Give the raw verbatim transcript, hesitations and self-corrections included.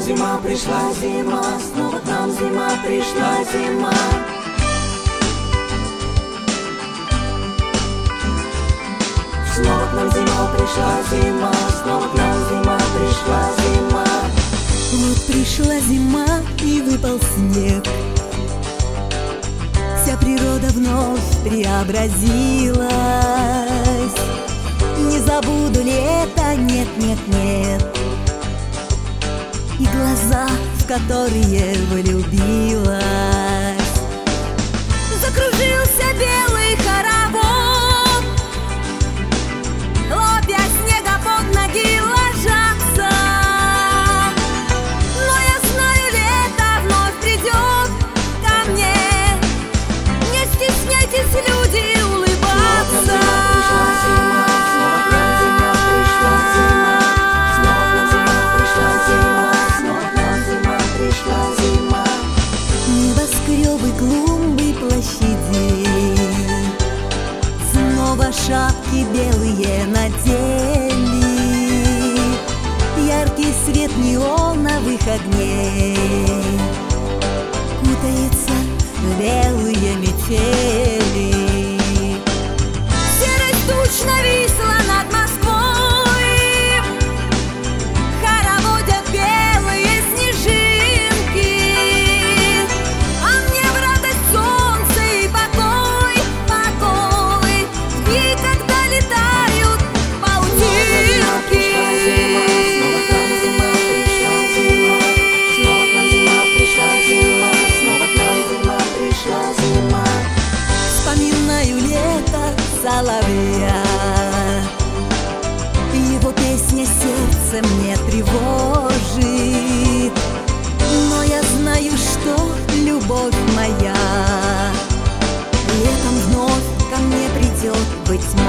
зима, пришла зима, снова к нам зима, пришла зима. Снова к нам зима, пришла зима, снова к нам зима, пришла зима. Вот пришла зима и выпал снег, вся природа вновь преобразилась. Не забуду лето, нет, нет, нет, и глаза, в которые влюбилась. Закружился белый хоровод, хлопья снега под ноги ложатся. Но я знаю, лето вновь придет ко мне. Не стесняйтесь, люди, улыбаться. Небоскребы, клумбы, площади снова шапки белые надели. Яркий свет неоновых огней кутается в белые метели. Серость туч нависла над Москвой, хороводят белые снежинки. А мне в радость солнце и покой, покой, в дни, когда летают паутинки. Вспоминаю лето соловья, его песня сердце мне тревожит. Но я знаю, что любовь моя летом вновь ко мне придет, быть может.